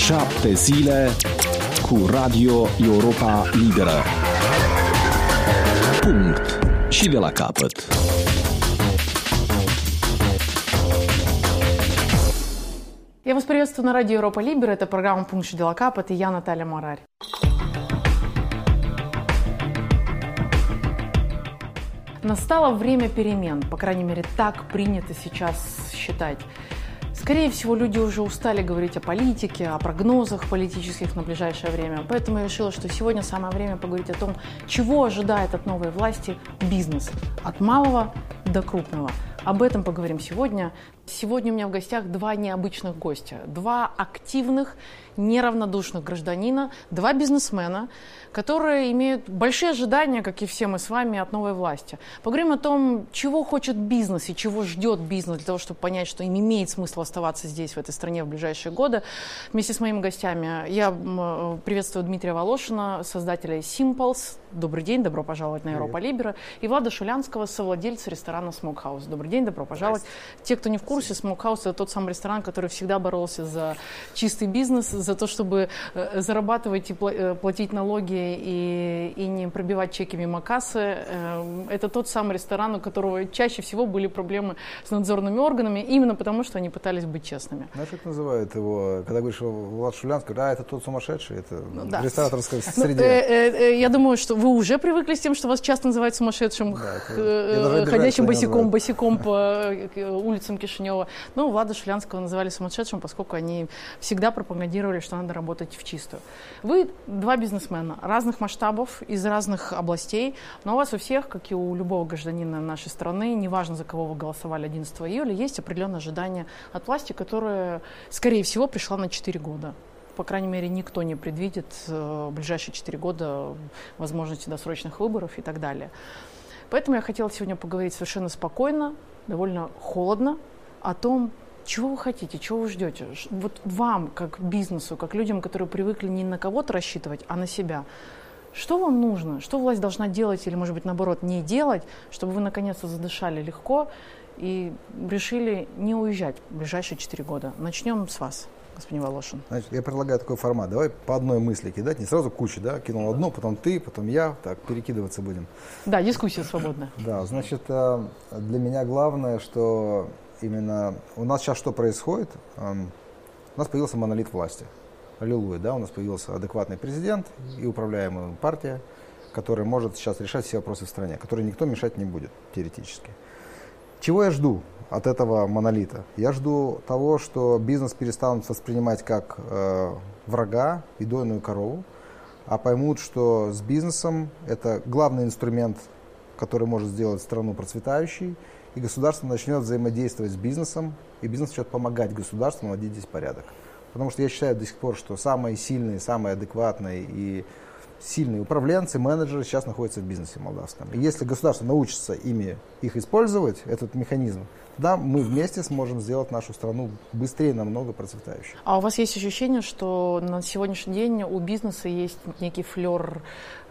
7 zile cu Radio Europa Liberă. Punct. Și de la capăt. Я вас приветствую на радио Европа Либера. Это программа «Пункт și de la capăt» и я, Наталья Морари. Настало время перемен, по крайней мере, так принято сейчас считать. Скорее всего, люди уже устали говорить о политике, о прогнозах политических на ближайшее время. Поэтому я решила, что сегодня самое время поговорить о том, чего ожидает от новой власти бизнес. От малого до крупного. Об этом поговорим сегодня. Сегодня у меня в гостях два необычных гостя. Два активных, неравнодушных гражданина, два бизнесмена, которые имеют большие ожидания, как и все мы с вами, от новой власти. Поговорим о том, чего хочет бизнес и чего ждет бизнес для того, чтобы понять, что им имеет смысл оставаться здесь, в этой стране, в ближайшие годы. Вместе с моими гостями я приветствую Дмитрия Волошина, создателя Simples. Добрый день, добро пожаловать на Европа Либера. И Влада Шулянского, совладельца ресторана Smokehouse. Добрый день, добро пожаловать. Те, кто не в курсе, Smokehouse — это тот самый ресторан, который всегда боролся за чистый бизнес, за то, чтобы зарабатывать и платить налоги и не пробивать чеки мимо кассы. Это тот самый ресторан, у которого чаще всего были проблемы с надзорными органами, именно потому, что они пытались быть честными. Знаешь, как называют его, когда говоришь Влад Шулянский, это тот сумасшедший, это в рестораторской среде. Я думаю, что вы уже привыкли с тем, что вас часто называют сумасшедшим, ходящим босиком по улицам Кишинева. Ну, Влада Шулянского называли сумасшедшим, поскольку они всегда пропагандировали, что надо работать в чистую. Вы два бизнесмена разных масштабов, из разных областей, но у вас у всех, как и у любого гражданина нашей страны, неважно, за кого вы голосовали 11 июля, есть определенное ожидание от власти, которая, скорее всего, пришла на 4 года. По крайней мере, никто не предвидит в ближайшие 4 года возможности досрочных выборов и так далее. Поэтому я хотела сегодня поговорить совершенно спокойно, довольно холодно о том, чего вы хотите, чего вы ждете. Вот вам, как бизнесу, как людям, которые привыкли не на кого-то рассчитывать, а на себя. Что вам нужно? Что власть должна делать или, может быть, наоборот, не делать, чтобы вы наконец-то задышали легко и решили не уезжать в ближайшие 4 года? Начнем с вас, господин Волошин. Значит, я предлагаю такой формат. Давай по одной мысли кидать, не сразу кучу, да? Кинул одну, потом ты, потом я. Так, перекидываться будем. Да, дискуссия свободная. Да, значит, для меня главное, что именно у нас сейчас что происходит? У нас появился монолит власти. Аллилуйя, да? У нас появился адекватный президент и управляемая партия, которая может сейчас решать все вопросы в стране, которой никто мешать не будет, теоретически. Чего я жду от этого монолита? Я жду того, что бизнес перестанут воспринимать как врага и дойную корову, а поймут, что с бизнесом это главный инструмент, который может сделать страну процветающей, и государство начнет взаимодействовать с бизнесом, и бизнес начнет помогать государству наводить здесь порядок. Потому что я считаю до сих пор, что самые сильные, самые адекватные и сильные управленцы, менеджеры сейчас находятся в бизнесе молдавском. И если государство научится их использовать, этот механизм, тогда мы вместе сможем сделать нашу страну быстрее намного процветающей. А у вас есть ощущение, что на сегодняшний день у бизнеса есть некий флер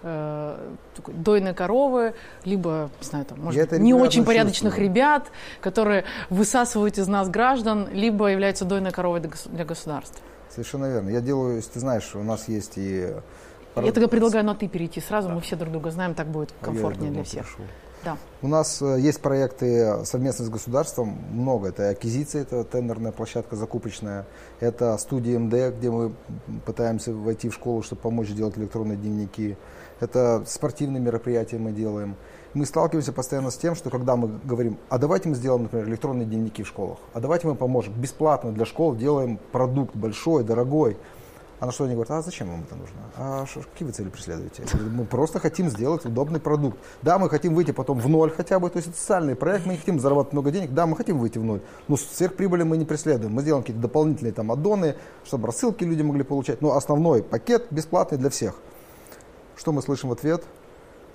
дойной коровы, либо, не знаю, там, может быть, не очень порядочных ребят, которые высасывают из нас граждан, либо являются дойной коровой для государства? Совершенно верно. Я делаю, если ты знаешь, у нас есть и... Я тогда предлагаю на «ты» перейти сразу, да. Мы все друг друга знаем, так будет комфортнее для всех. Да. У нас есть проекты совместно с государством, много. Это аквизиция, это тендерная площадка закупочная, это студия МД, где мы пытаемся войти в школу, чтобы помочь делать электронные дневники. Это спортивные мероприятия мы делаем. Мы сталкиваемся постоянно с тем, что когда мы говорим, а давайте мы сделаем, например, электронные дневники в школах, а давайте мы поможем, бесплатно для школ делаем продукт большой, дорогой. А на что они говорят, а зачем вам это нужно? А какие вы цели преследуете? Мы просто хотим сделать удобный продукт. Да, мы хотим выйти потом в ноль хотя бы, то есть это социальный проект, мы не хотим зарабатывать много денег, да, мы хотим выйти в ноль, но сверхприбыли мы не преследуем. Мы сделаем какие-то дополнительные там аддоны, чтобы рассылки люди могли получать, но основной пакет бесплатный для всех. Что мы слышим в ответ?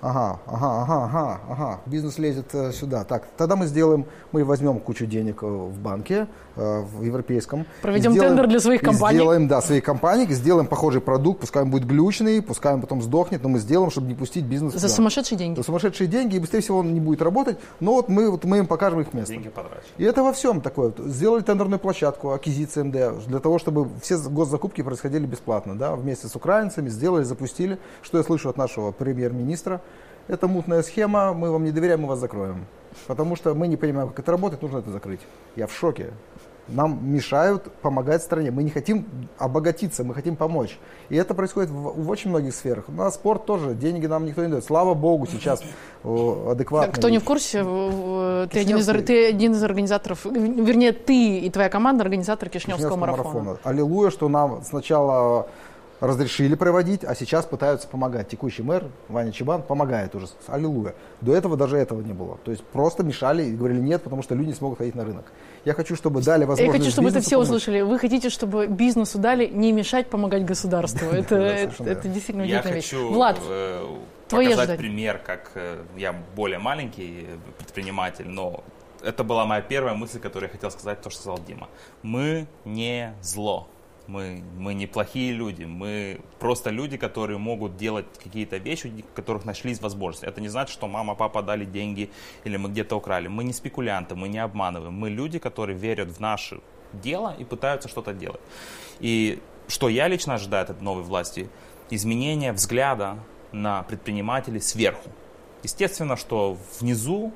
ага, бизнес лезет сюда. Так, тогда мы возьмем кучу денег в банке, в европейском. Проведем тендер для своих компаний. Сделаем, да, своих компаний, сделаем похожий продукт, пускай он будет глючный, пускай он потом сдохнет, но мы сделаем, чтобы не пустить бизнес за сумасшедшие деньги. За сумасшедшие деньги, и быстрее всего он не будет работать, но вот мы им покажем их место. Деньги потрачены. И это во всем такое. Сделали тендерную площадку, аквизиция МД, для того, чтобы все госзакупки происходили бесплатно, да, вместе с украинцами, сделали, запустили. Что я слышу от нашего премьер-министра? Это мутная схема, мы вам не доверяем, мы вас закроем. Потому что мы не понимаем, как это работает, нужно это закрыть. Я в шоке. Нам мешают помогать стране. Мы не хотим обогатиться, мы хотим помочь. И это происходит в очень многих сферах. На спорт тоже. Деньги нам никто не дает. Слава богу, сейчас адекватно. Кто не в курсе, ты один из организаторов, вернее, ты и твоя команда организаторы Кишиневского марафона. Аллилуйя, что нам сначала разрешили проводить, а сейчас пытаются помогать. Текущий мэр Ваня Чебан помогает уже. Аллилуйя. До этого даже этого не было. То есть просто мешали и говорили нет, потому что люди не смогут ходить на рынок. Я хочу, чтобы дали возможность. Я хочу, чтобы это все помочь. услышали. Вы хотите, чтобы бизнесу дали не мешать помогать государству. Это действительно удивительная вещь. Влад, показать ожидания. Пример, как я более маленький предприниматель, но это была моя первая мысль, которую я хотел сказать, то, что сказал Дима. Мы не зло. Мы не плохие люди, мы просто люди, которые могут делать какие-то вещи, у которых нашлись возможности. Это не значит, что мама, папа дали деньги или мы где-то украли. Мы не спекулянты, мы не обманываем. Мы люди, которые верят в наше дело и пытаются что-то делать. И что я лично ожидаю от новой власти? Изменение взгляда на предпринимателей сверху. Естественно, что внизу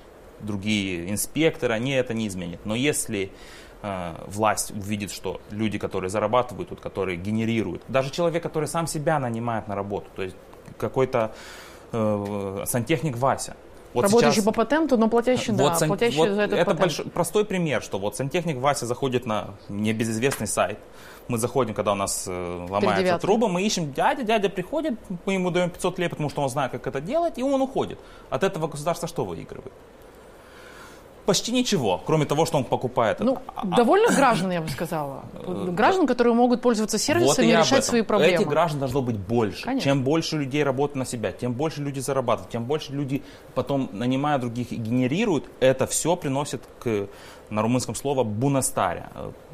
другие инспекторы, они это не изменят. Но если власть увидит, что люди, которые зарабатывают, тут, которые генерируют, даже человек, который сам себя нанимает на работу, то есть какой-то сантехник Вася. Вот работающий сейчас, по патенту, но платящий, вот, да, платящий вот за этот это патент. Простой пример, что вот сантехник Вася заходит на небезызвестный сайт. Мы заходим, когда у нас ломается труба, мы ищем дядя приходит, мы ему даем 500 лет, потому что он знает, как это делать, и он уходит. От этого государство что выигрывает? Почти ничего, кроме того, что он покупает. Довольно граждан, я бы сказала. Граждан, которые могут пользоваться сервисами и решать свои проблемы. Этих граждан должно быть больше. Конечно. Чем больше людей работают на себя, тем больше люди зарабатывают, тем больше люди потом, нанимая других и генерируют, это все приносит на румынском слово «бунастаря».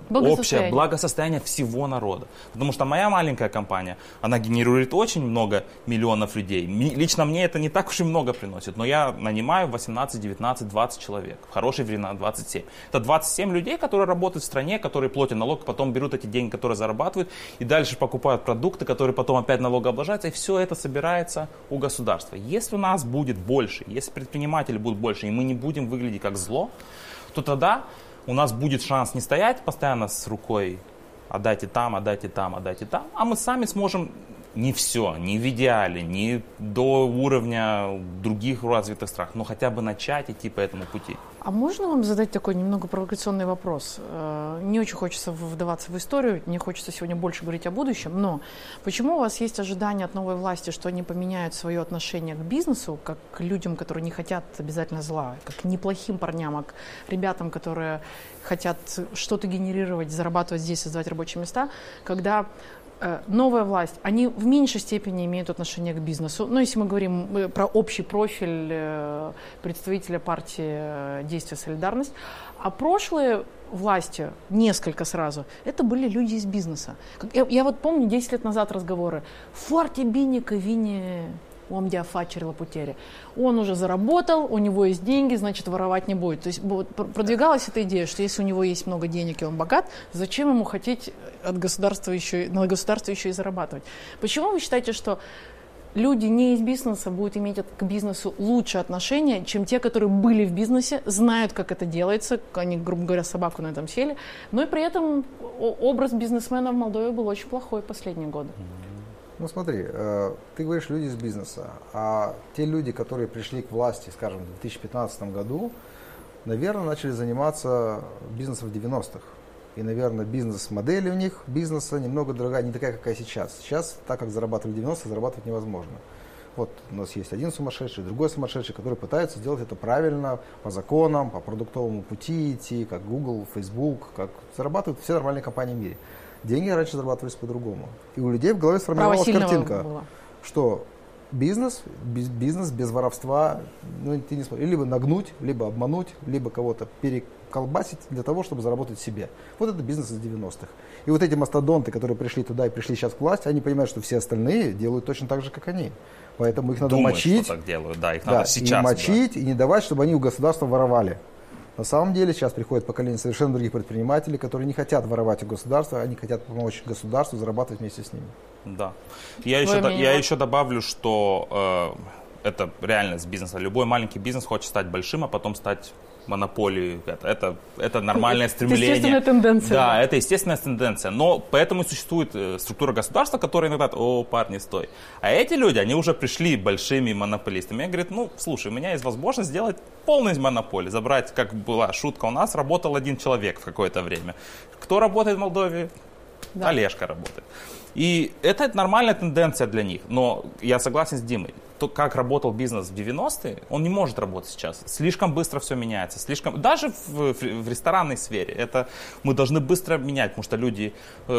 Общее благосостояние всего народа. Потому что моя маленькая компания, она генерирует очень много миллионов людей. Лично мне это не так уж и много приносит, но я нанимаю 18, 19, 20 человек. В хорошие времена 27. Это 27 людей, которые работают в стране, которые платят налог, потом берут эти деньги, которые зарабатывают, и дальше покупают продукты, которые потом опять налогообложаются, и все это собирается у государства. Если у нас будет больше, если предприниматели будут больше, и мы не будем выглядеть как зло, то тогда у нас будет шанс не стоять постоянно с рукой отдайте там, отдайте там, отдайте там, а мы сами сможем не все, не в идеале, не до уровня других развитых стран, но хотя бы начать идти по этому пути. А можно вам задать такой немного провокационный вопрос? Не очень хочется вдаваться в историю, не хочется сегодня больше говорить о будущем, но почему у вас есть ожидания от новой власти, что они поменяют свое отношение к бизнесу, как к людям, которые не хотят обязательно зла, как к неплохим парням, а к ребятам, которые хотят что-то генерировать, зарабатывать здесь, создавать рабочие места, когда новая власть, они в меньшей степени имеют отношение к бизнесу. Но если мы говорим про общий профиль представителя партии «Действие, солидарность», а прошлые власти, несколько сразу, это были люди из бизнеса. Я вот помню 10 лет назад разговоры «Форти биника вини омдя фачерила путери». Он уже заработал, у него есть деньги, значит, воровать не будет. То есть продвигалась эта идея, что если у него есть много денег и он богат, зачем ему хотеть от государства на государство еще и зарабатывать? Почему вы считаете, что люди не из бизнеса будут иметь к бизнесу лучше отношения, чем те, которые были в бизнесе, знают, как это делается, они, грубо говоря, собаку на этом сели, но и при этом образ бизнесмена в Молдове был очень плохой последние годы. Ну смотри, ты говоришь люди из бизнеса, а те люди, которые пришли к власти, скажем, в 2015 году, наверное, начали заниматься бизнесом в 90-х. И, наверное, бизнес-модель у них бизнеса немного другая, не такая, какая сейчас. Сейчас, так как зарабатывали в 90-х, зарабатывать невозможно. Вот у нас есть один сумасшедший, другой сумасшедший, который пытается сделать это правильно, по законам, по продуктовому пути идти, как Google, Facebook, как зарабатывают все нормальные компании в мире. Деньги раньше зарабатывались по-другому. И у людей в голове сформировалась картинка, что бизнес без воровства, ну, ты не сможешь. Либо нагнуть, либо обмануть, либо кого-то переколбасить для того, чтобы заработать себе. Вот это бизнес из 90-х. И вот эти мастодонты, которые пришли туда и пришли сейчас к власти, они понимают, что все остальные делают точно так же, как они. Поэтому их надо мочить. Что так делают, да, их надо сейчас. И мочить, и не давать, чтобы они у государства воровали. На самом деле сейчас приходит поколение совершенно других предпринимателей, которые не хотят воровать у государства, они хотят помочь государству зарабатывать вместе с ними. Да. Я еще добавлю, что это реальность бизнеса. Любой маленький бизнес хочет стать большим, а потом стать монополией. Это нормальное стремление. Это естественная тенденция. Да, это естественная тенденция. Но поэтому и существует структура государства, которая иногда, парни, стой. А эти люди, они уже пришли большими монополистами. Я говорю, слушай, у меня есть возможность сделать полную монополию. Забрать, как была шутка у нас, работал один человек в какое-то время. Кто работает в Молдове? Да. Олежка работает. И это нормальная тенденция для них. Но я согласен с Димой. То, как работал бизнес в 90-е, он не может работать сейчас. Слишком быстро все меняется. Даже в ресторанной сфере. Это мы должны быстро менять, потому что люди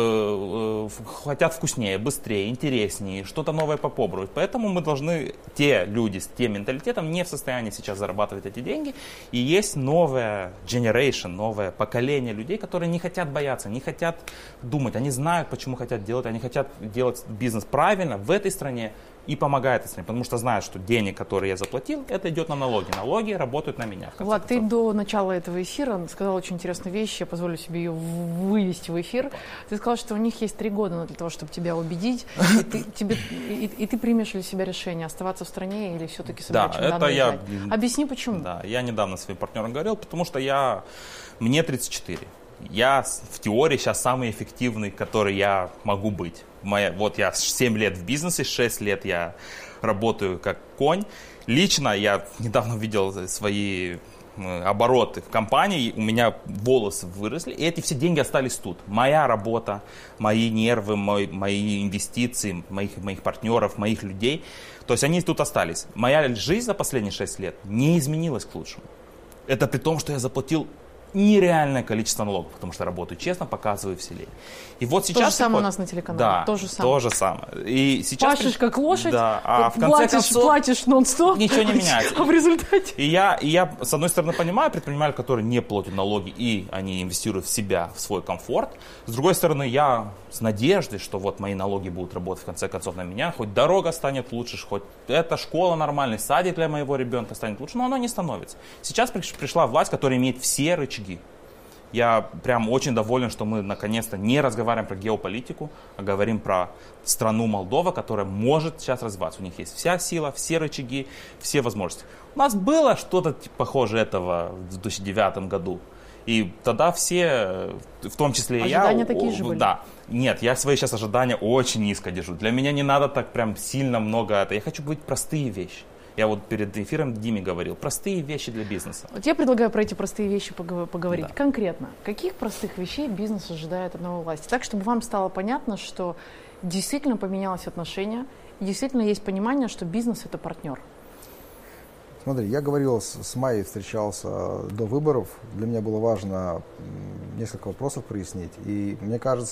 хотят вкуснее, быстрее, интереснее, что-то новое попробовать. Поэтому мы должны, те люди с тем менталитетом не в состоянии сейчас зарабатывать эти деньги. И есть новая generation, новое поколение людей, которые не хотят бояться, не хотят думать. Они знают, почему хотят делать. Они хотят делать бизнес правильно в этой стране. И помогает этой стране, потому что знают, что денег, которые я заплатил, это идет на налоги. Налоги работают на меня. Влад, ты до начала этого эфира сказал очень интересную вещь, я позволю себе ее вывести в эфир. Ты сказал, что у них есть 3 года для того, чтобы тебя убедить, и ты примешь для себя решение, оставаться в стране или все-таки собирать чемодан и уезжать. Объясни, почему. Да, я недавно своим партнерам говорил, потому что мне 34. Я в теории сейчас самый эффективный, который я могу быть. Я 7 лет в бизнесе, 6 лет я работаю как конь. Лично я недавно видел свои обороты в компании, у меня волосы выросли, и эти все деньги остались тут. Моя работа, мои нервы, мои инвестиции, моих партнеров, моих людей. То есть они тут остались. Моя жизнь за последние 6 лет не изменилась к лучшему. Это при том, что я заплатил нереальное количество налогов, потому что работаю честно, показываю в селе. И вот сейчас... То же самое у нас на телеканале. Да, то же самое. И сейчас пашешь как лошадь, да, а в конце концов платишь нон-стоп. Ничего не меняется. А в результате... И я, с одной стороны, понимаю предпринимателей, которые не платят налоги, и они инвестируют в себя, в свой комфорт. С другой стороны, я с надеждой, что вот мои налоги будут работать в конце концов на меня, хоть дорога станет лучше, хоть эта школа нормальный, садик для моего ребенка станет лучше, но оно не становится. Сейчас пришла власть, которая имеет все рычаги. Я прям очень доволен, что мы наконец-то не разговариваем про геополитику, а говорим про страну Молдова, которая может сейчас развиваться. У них есть вся сила, все рычаги, все возможности. У нас было что-то похожее этого в 2009 году. И тогда все, в том числе и я... Ожидания такие же были? Да. Нет, я свои сейчас ожидания очень низко держу. Для меня не надо так прям сильно много... Я хочу быть простые вещи. Я вот перед эфиром Диме говорил. Простые вещи для бизнеса. Вот я предлагаю про эти простые вещи поговорить. Да. Конкретно, каких простых вещей бизнес ожидает от новой власти? Так, чтобы вам стало понятно, что действительно поменялось отношение, и действительно есть понимание, что бизнес – это партнер. Смотри, я говорил с Майей, встречался до выборов. Для меня было важно несколько вопросов прояснить. И мне кажется,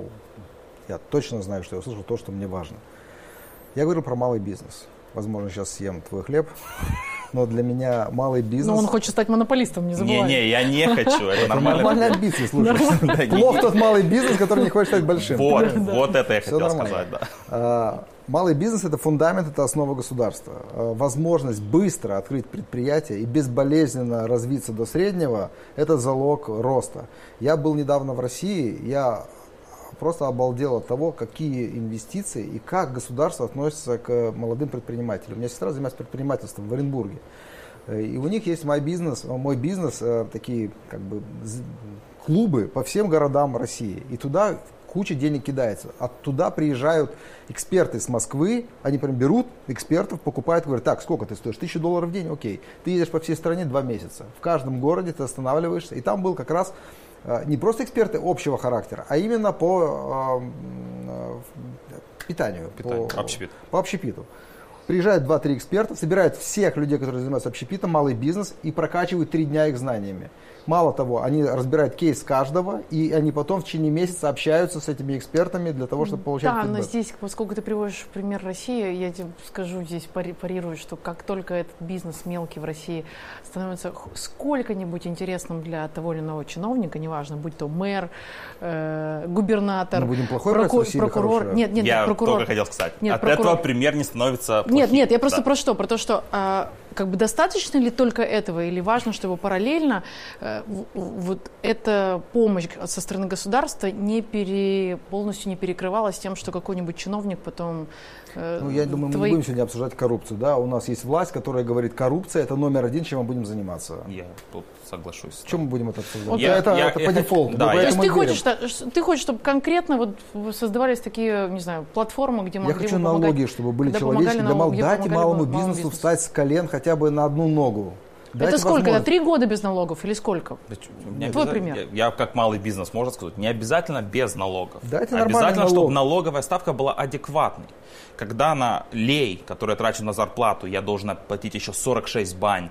я точно знаю, что я услышал то, что мне важно. Я говорил про малый бизнес. Возможно, сейчас съем твой хлеб, но для меня малый бизнес... Но он хочет стать монополистом, не забывай. Не, я не хочу, это нормально. Нормальный амбиции, слушай. Плох тот малый бизнес, который не хочет стать большим. Вот это я хотел сказать, да. Малый бизнес – это фундамент, это основа государства. Возможность быстро открыть предприятие и безболезненно развиться до среднего – это залог роста. Я был недавно в России, я просто обалдел от того, какие инвестиции и как государство относится к молодым предпринимателям. У меня сестра занимается предпринимательством в Оренбурге. И у них есть мой бизнес, такие как бы клубы по всем городам России. И туда куча денег кидается. Оттуда приезжают эксперты с Москвы, они прям берут экспертов, покупают, говорят, так, сколько ты стоишь? $1000 в день? Окей. Ты едешь по всей стране 2 месяца. В каждом городе ты останавливаешься. И там был как раз не просто эксперты общего характера, а именно по питанию, по общепиту. приезжают 2-3 эксперта, собирают всех людей, которые занимаются общепитом, малый бизнес, и прокачивают 3 дня их знаниями. Мало того, они разбирают кейс каждого, и они потом в течение месяца общаются с этими экспертами для того, чтобы получать фидбэк. Да, но здесь, поскольку ты приводишь пример России, я тебе скажу, здесь парирую, что как только этот бизнес мелкий в России становится сколько-нибудь интересным для того или иного чиновника, неважно, будь то мэр, губернатор, прокурор. Нет, я только хотел сказать. От этого пример не становится плохим. Нет, я просто про что? Про то, что как бы достаточно ли только этого, или важно, чтобы параллельно вот эта помощь со стороны государства полностью не перекрывалась тем, что какой-нибудь чиновник потом... я думаю, мы не будем сегодня обсуждать коррупцию. Да? У нас есть власть, которая говорит, коррупция – это номер 1, чем мы будем заниматься. Я тут соглашусь. Чем мы будем это обсуждать? Это по дефолту. Да, то есть ты хочешь, чтобы конкретно вот создавались такие, не знаю, платформы, где могли бы помогать? Я хочу налоги, чтобы были человеческие. Дайте малому бизнесу встать с колен хотя бы на одну ногу. Это сколько? Это 3 года без налогов или сколько? Твой пример. Я как малый бизнес, можно сказать, не обязательно без налогов. Дайте обязательно, чтобы налоговая ставка была адекватной. Когда на лей, который я трачу на зарплату, я должен оплатить еще 46 бань,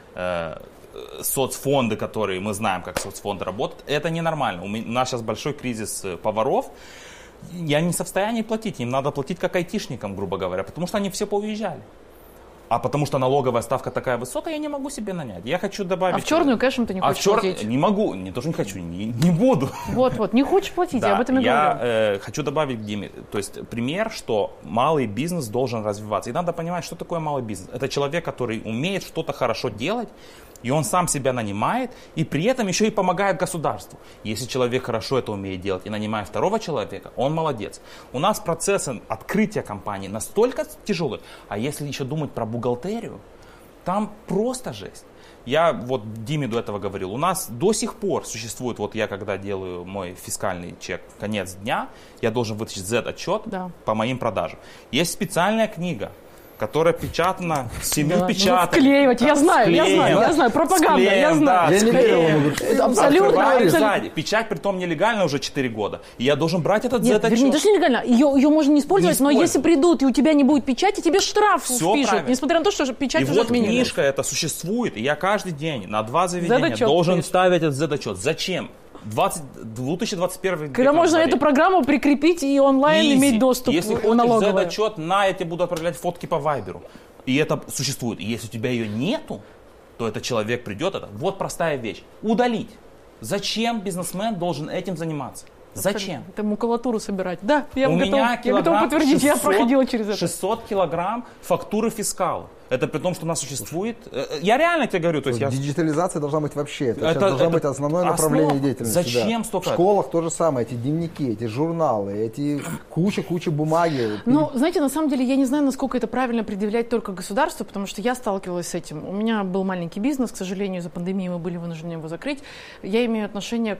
соцфонды, которые мы знаем, как соцфонды работают, это ненормально. У нас сейчас большой кризис поваров. Я не в состоянии платить, им надо платить как айтишникам, грубо говоря, потому что они все поуезжали. А потому что налоговая ставка такая высокая, я не могу себе нанять. Я хочу добавить... А в черную кэшем ты не хочешь платить? Не могу, не то, что не хочу, не буду. Вот, не хочешь платить, да, я об этом и говорю. Я хочу добавить к Диме, то есть пример, что малый бизнес должен развиваться. И надо понимать, что такое малый бизнес. Это человек, который умеет что-то хорошо делать, и он сам себя нанимает, и при этом еще и помогает государству. Если человек хорошо это умеет делать и нанимает второго человека, он молодец. У нас процессы открытия компании настолько тяжелые, а если еще думать про бухгалтерию, там просто жесть. Я вот Диме до этого говорил, у нас до сих пор существует, вот я когда делаю мой фискальный чек конец дня, я должен вытащить Z-отчет по моим продажам. Есть специальная книга, которая печатана 7 печаток. Вклеивать, я знаю, пропаганда, я знаю. Я не верю, абсолютно. Печать, притом нелегально уже 4 года. И я должен брать этот Z-отчет. Нет, даже нелегально. Ее можно не использовать, но если придут, и у тебя не будет печати, тебе штраф впишут. Несмотря на то, что печать уже отменили. И вот книжка эта существует, и я каждый день на 2 заведения должен ставить этот Z-отчет. Зачем? 2021 Когда можно эту программу прикрепить и онлайн иметь доступ Если хочешь Z-отчет, я тебе буду отправлять фотки по Вайберу. И это существует. И если у тебя ее нету, то этот человек придет, вот простая вещь. Удалить. Зачем бизнесмен должен этим заниматься? Зачем? Это макулатуру собирать. Да, я готов подтвердить, 600, я проходила через это. 600 килограмм фактуры фискала. Это при том, что у нас существует... Я реально тебе говорю. То есть диджитализация должна быть вообще. Это должно быть основное направление деятельности. Зачем столько? В школах то же самое. Эти дневники, эти журналы, эти куча бумаги. Ну, знаете, на самом деле, я не знаю, насколько это правильно предъявлять только государству, потому что я сталкивалась с этим. У меня был маленький бизнес, к сожалению, из-за пандемии мы были вынуждены его закрыть. Я имею отношение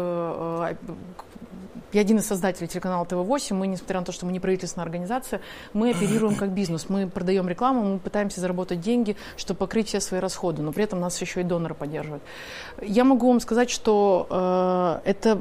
Я один из создателей телеканала ТВ8. Мы, несмотря на то, что мы не правительственная организация, мы оперируем как бизнес. Мы продаем рекламу, мы пытаемся заработать деньги, чтобы покрыть все свои расходы, но при этом нас еще и доноры поддерживают. Я могу вам сказать, что это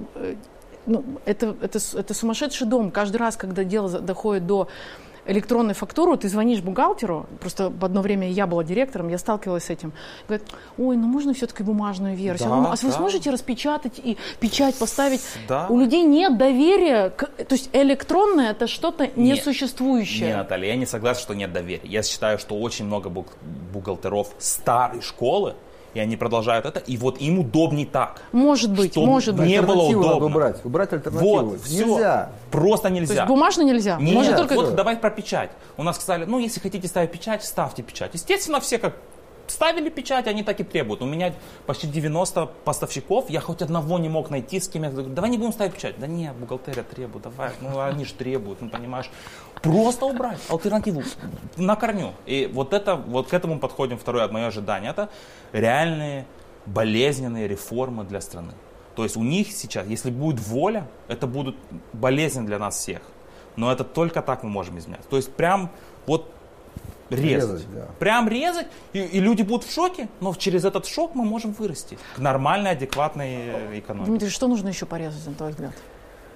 сумасшедший дом. Каждый раз, когда дело доходит до электронной фактуры, ты звонишь бухгалтеру, просто в одно время я была директором, я сталкивалась с этим. Говорят, можно все-таки бумажную версию. Вы сможете распечатать и печать поставить? Да. У людей нет доверия. То есть электронное это что-то несуществующее. Нет, Наталья, я не согласен, что нет доверия. Я считаю, что очень много бухгалтеров старой школы, и они продолжают это, и вот им удобней так. Может быть. Не было удобно. Убрать альтернативу. Вот, нельзя. Просто нельзя. То есть бумажно нельзя? Нет, можно только... вот давай про печать. У нас сказали, если хотите ставить печать, ставьте печать. Естественно, все как ставили печать, они так и требуют. У меня почти 90 поставщиков, я хоть одного не мог найти, с кем я говорю, давай не будем ставить печать. Да нет, бухгалтерия требует, давай, они же требуют, понимаешь. Просто убрать альтернативу на корню. И вот к этому подходим второе мое ожидание. Это реальные болезненные реформы для страны. То есть у них сейчас, если будет воля, это будут болезни для нас всех. Но это только так мы можем изменять. То есть прям резать. Прям резать, и люди будут в шоке, но через этот шок мы можем вырасти к нормальной, адекватной экономике. Дмитрий, что нужно еще порезать, на твой взгляд?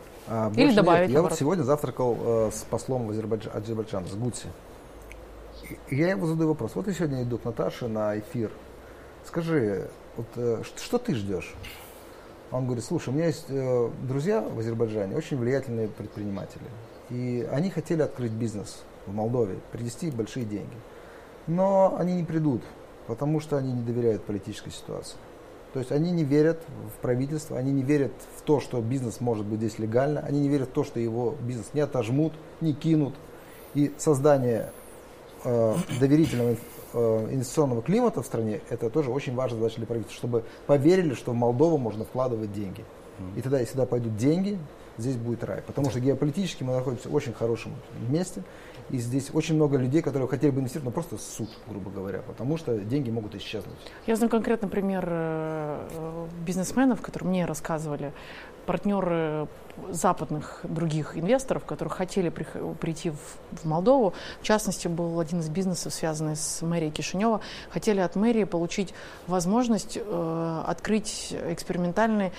Или добавить? Я вот сегодня завтракал с послом Азербайджана, с Гутси. я ему задаю вопрос. Вот я сегодня иду к Наташе на эфир. Скажи, вот, что ты ждешь? Он говорит, слушай, у меня есть друзья в Азербайджане, очень влиятельные предприниматели. И они хотели открыть бизнес в Молдове, принести большие деньги. Но они не придут, потому что они не доверяют политической ситуации. То есть они не верят в правительство, они не верят в то, что бизнес может быть здесь легально, они не верят в то, что его бизнес не отожмут, не кинут. И создание доверительного инвестиционного климата в стране, это тоже очень важная задача для правительства, чтобы поверили, что в Молдову можно вкладывать деньги. И тогда, если сюда пойдут деньги, здесь будет рай. Потому что геополитически мы находимся в очень хорошем месте. И здесь очень много людей, которые хотели бы инвестировать, но просто суд, грубо говоря, потому что деньги могут исчезнуть. Я знаю конкретный пример бизнесменов, которые мне рассказывали, партнеры западных других инвесторов, которые хотели прийти в Молдову. В частности, был один из бизнесов, связанный с мэрией Кишинева. Хотели от мэрии получить возможность открыть экспериментальную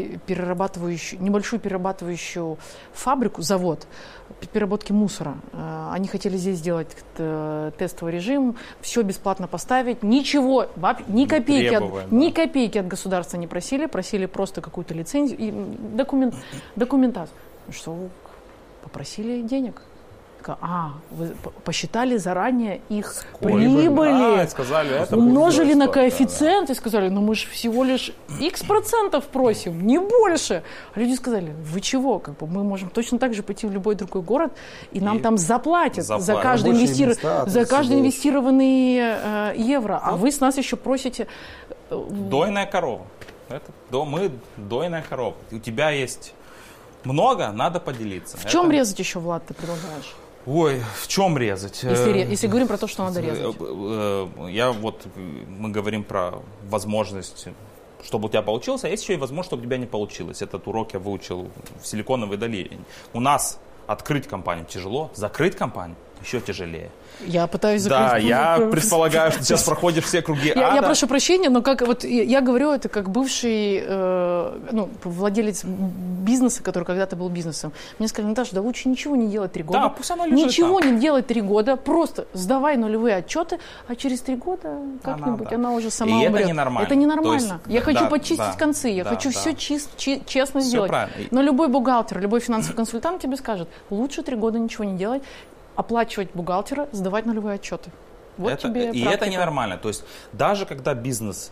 небольшую перерабатывающую фабрику, завод переработки мусора. Они хотели здесь сделать тестовый режим, все бесплатно поставить, ничего, ни копейки от государства не просили просто какую-то лицензию и документацию. Что попросили денег. Вы посчитали заранее их прибыли, умножили на коэффициент и сказали, мы же всего лишь X% просим, не больше. А люди сказали, вы чего, мы можем точно так же пойти в любой другой город, и нам там заплатят за каждый инвестированный евро, а вы с нас еще просите... Дойная корова. Мы дойная корова. У тебя есть много, надо поделиться. В чем резать еще, Влад, ты предлагаешь? Ой, в чем резать? Если говорим про то, что надо резать. Мы говорим про возможность, чтобы у тебя получилось, а есть еще и возможность, чтобы у тебя не получилось. Этот урок я выучил в Силиконовой долине. У нас открыть компанию тяжело, закрыть компанию еще тяжелее. Я пытаюсь закрыть. Да, я предполагаю, что сейчас проходишь все круги ада. Я прошу прощения, но я говорю это как бывший владелец бизнеса, который когда-то был бизнесом. Мне сказали, Наташа, да лучше ничего не делать 3 года. Да, пусть оно лежит ничего не делать 3 года, просто сдавай нулевые отчеты, а через 3 года как-нибудь она уже сама умрет. Это ненормально. Это ненормально. Я хочу почистить концы, я хочу все честно сделать. Но любой бухгалтер, любой финансовый консультант тебе скажет, лучше 3 года ничего не делать, оплачивать бухгалтера, сдавать нулевые отчеты. Это ненормально. То есть даже когда бизнес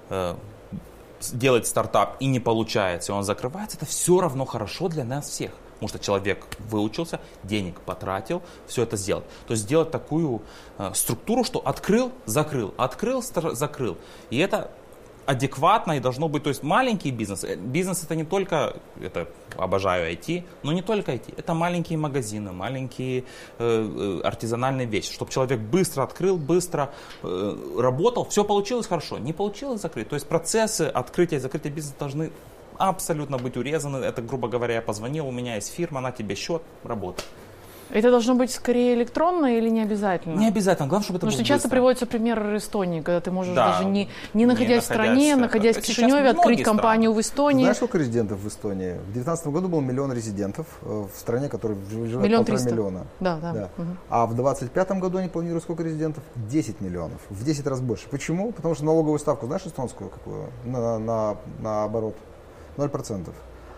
делает стартап и не получается, и он закрывается, это все равно хорошо для нас всех. Потому что человек выучился, денег потратил, все это сделал. То есть сделать такую структуру, что открыл, закрыл, закрыл. И это адекватно и должно быть, то есть маленький бизнес. Бизнес это не только, это обожаю IT, но не только IT. Это маленькие магазины, маленькие артизанальные вещи. Чтобы человек быстро открыл, быстро работал, все получилось хорошо, не получилось закрыть. То есть процессы открытия и закрытия бизнеса должны абсолютно быть урезаны. Это, грубо говоря, я позвонил, у меня есть фирма, на тебе счет, работа. Это должно быть скорее электронно или не обязательно? Не обязательно, главное, чтобы это было Потому что часто быстро. приводится пример Эстонии, когда ты можешь даже не находясь в стране, находясь в Кишиневе, открыть компанию в Эстонии. Знаешь, сколько резидентов в Эстонии? В 2019 году был 1 миллион резидентов в стране, которая живет 1,5 миллиона. Да. Угу. А в 2025 году они планируют сколько резидентов? 10 миллионов. В 10 раз больше. Почему? Потому что налоговую ставку, знаешь, эстонскую какую? На оборот. 0%.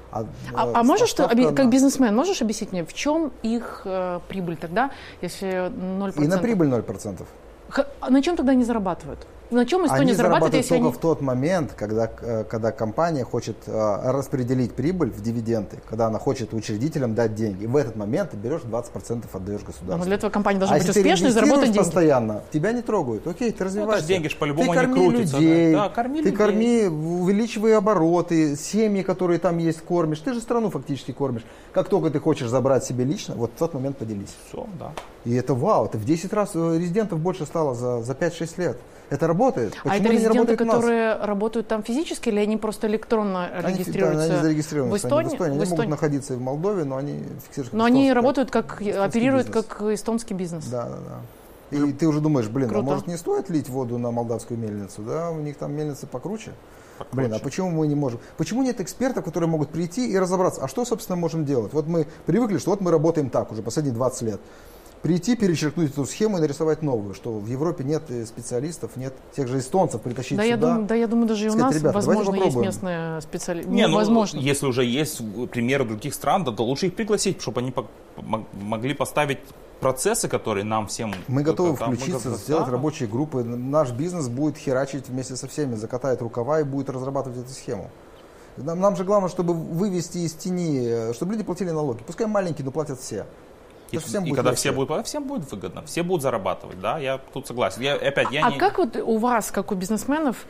А можешь, как бизнесмен, можешь объяснить мне, в чем их прибыль тогда, если 0%? И на прибыль 0%. На чем тогда они зарабатывают? На чем Эстония зарабатывает, если только в тот момент, когда компания хочет распределить прибыль в дивиденды, когда она хочет учредителям дать деньги. В этот момент ты берешь 20% отдаешь государству. Но для этого компания должна быть успешной и заработать деньги. Постоянно, тебя не трогают. Окей, ты развиваешься. Деньги же по-любому не крутятся. Людей, да, корми людей. Ты корми, увеличивай обороты, семьи, которые там есть, кормишь. Ты же страну фактически кормишь. Как только ты хочешь забрать себе лично, вот в тот момент поделись. Все, да. И это вау, это в 10 раз резидентов больше стало за 5-6 лет. Это работает. Почему это резиденты, которые работают там физически, или они просто электронно регистрируются? Они зарегистрированы в Эстонии? Они могут находиться и в Молдове, но они фиксируют. Но они работают оперируют бизнес. Как эстонский бизнес. Да. И ты уже думаешь, а может не стоит лить воду на молдавскую мельницу? Да, у них там мельницы покруче. А почему мы не можем? Почему нет экспертов, которые могут прийти и разобраться? А что, собственно, можем делать? Вот мы привыкли, что вот мы работаем так уже последние 20 лет. прийти, перечеркнуть эту схему и нарисовать новую, что в Европе нет специалистов, нет тех же эстонцев притащить сюда. Я думаю, даже и у нас, ребята, возможно, есть местные специалисты. Возможно. Если уже есть примеры других стран, то лучше их пригласить, чтобы они могли поставить процессы, которые нам всем... Мы готовы включиться, сделать рабочие группы. Наш бизнес будет херачить вместе со всеми, закатает рукава и будет разрабатывать эту схему. Нам же главное, чтобы вывести из тени, чтобы люди платили налоги. Пускай маленькие, но платят все. И когда все будут платить, всем будет выгодно, все будут зарабатывать, да, я тут согласен. Как вот у вас, как у бизнесменов,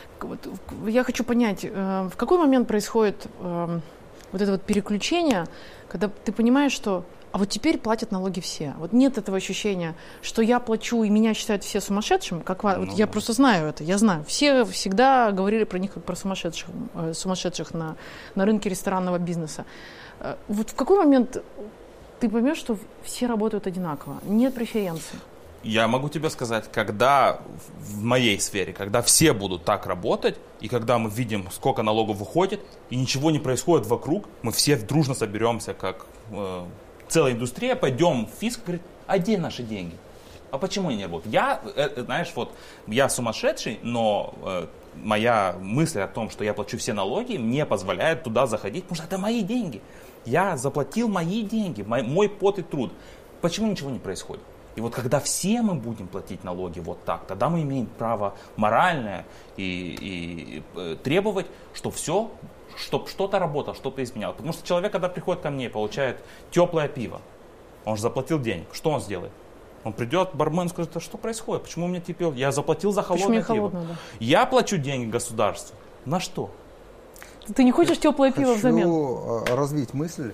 я хочу понять, в какой момент происходит вот это вот переключение, когда ты понимаешь, что а вот теперь платят налоги все. Вот нет этого ощущения, что я плачу и меня считают все сумасшедшим. Я просто знаю это, я знаю. Все всегда говорили про них как про сумасшедших на рынке ресторанного бизнеса. Вот в какой момент ты поймешь, что все работают одинаково, нет преференций? Я могу тебе сказать, когда в моей сфере, когда все будут так работать, и когда мы видим, сколько налогов выходит, и ничего не происходит вокруг, мы все дружно соберемся, как целая индустрия, пойдем в фиск, говорит, а где наши деньги? А почему они не работают? Я сумасшедший, но моя мысль о том, что я плачу все налоги, мне позволяет туда заходить, потому что это мои деньги. Я заплатил мои деньги, мой пот и труд. Почему ничего не происходит? И вот когда все мы будем платить налоги вот так, тогда мы имеем право моральное и требовать, что все, чтобы что-то работало, что-то изменялось. Потому что человек, когда приходит ко мне и получает теплое пиво, он же заплатил денег, что он сделает? Он придет, бармен скажет, а что происходит? Почему у меня теплое? Я заплатил за холодное пиво. Да. Я плачу деньги государству. На что? Ты не хочешь теплое пиво взамен? Хочу развить мысль.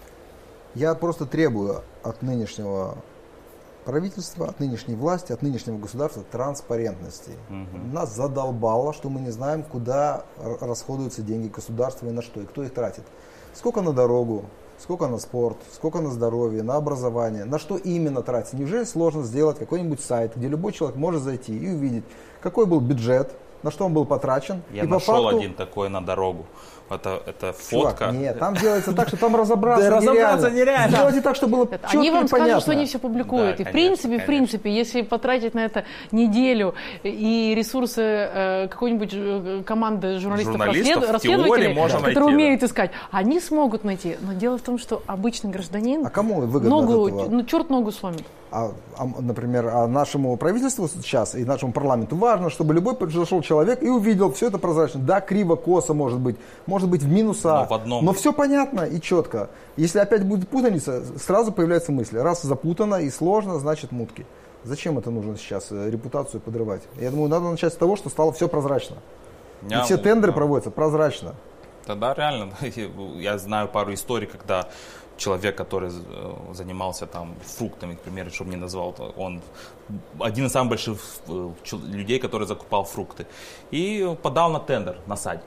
Я просто требую от нынешнего правительства, от нынешней власти, от нынешнего государства транспарентности. Нас задолбало, что мы не знаем, куда расходуются деньги государства и на что, и кто их тратит. Сколько на дорогу, сколько на спорт, сколько на здоровье, на образование, на что именно тратится. Неужели сложно сделать какой-нибудь сайт, где любой человек может зайти и увидеть, какой был бюджет, на что он был потрачен. Я нашел один такой на дорогу. Это фотка. Чувак, нет, там делается так, что там разобраться да, нереально. Сделайте так, чтобы было четко Они вам и понятно. скажут, что они все публикуют. Да, и в принципе, если потратить на это неделю и ресурсы какой-нибудь команды журналистов-расследователей, которые умеют искать, они смогут найти. Но дело в том, что обычный гражданин а кому выгодно от этого? Черт ногу сломит. Например, нашему правительству сейчас и нашему парламенту важно, чтобы любой зашел человек и увидел, все это прозрачно. Да, криво, косо может быть в минуса, но все понятно и четко. Если опять будет путаница, сразу появляется мысль, раз запутано и сложно, значит мутки. Зачем это нужно сейчас, репутацию подрывать? Я думаю, надо начать с того, что стало все прозрачно. И все тендеры проводятся прозрачно. Да, реально. Я знаю пару историй, когда человек, который занимался там фруктами, к примеру, чтобы не назвал, он один из самых больших людей, который закупал фрукты, и подал на тендер на садик.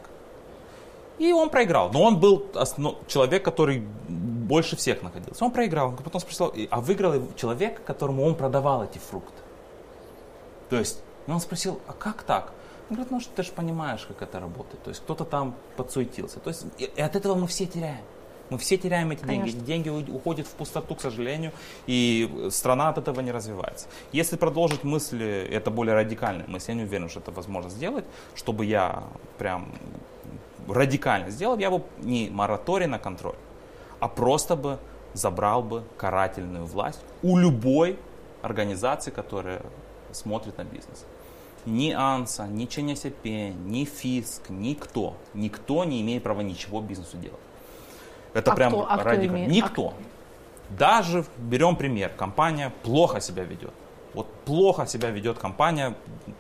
И он проиграл. Но он был человек, который больше всех находился. Он проиграл. Потом спросил, а выиграл человек, которому он продавал эти фрукты. То есть, он спросил, а как так? Он говорит, ну что ты же понимаешь, как это работает. То есть, кто-то там подсуетился. То есть, и от этого мы все теряем. Мы все теряем эти деньги. Эти деньги уходят в пустоту, к сожалению, и страна от этого не развивается. Если продолжить мысли, это более радикальная мысль, я не уверен, что это возможно сделать, чтобы я прям радикально сделал, я бы не мораторий на контроль, а просто бы забрал бы карательную власть у любой организации, которая смотрит на бизнес. Ни АНСА, ни ЧНСП, ни ФИСК, никто не имеет права ничего бизнесу делать. Это прям радикально. Никто. Даже берем пример. Компания плохо себя ведет. Вот плохо себя ведет компания,